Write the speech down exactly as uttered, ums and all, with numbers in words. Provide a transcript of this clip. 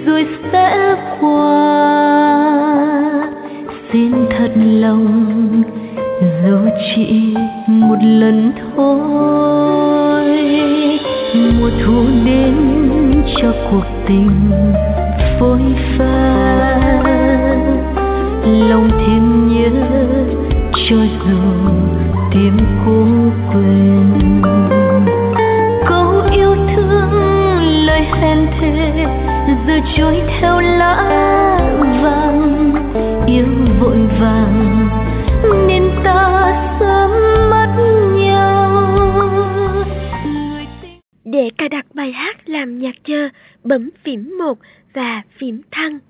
rồi sẽ qua. Xin thật lòng dù chỉ một lần thôi, mùa thu đến cho cuộc tình phôi pha, lòng thêm nhớ cho dù tim cố quên. Câu yêu thương lời hẹn thề giờ trôi theo lá vàng, yêu vội vàng nên ta sớm mất nhau. Để cài đặt bài hát làm nhạc chờ, bấm phím một và phím thăng.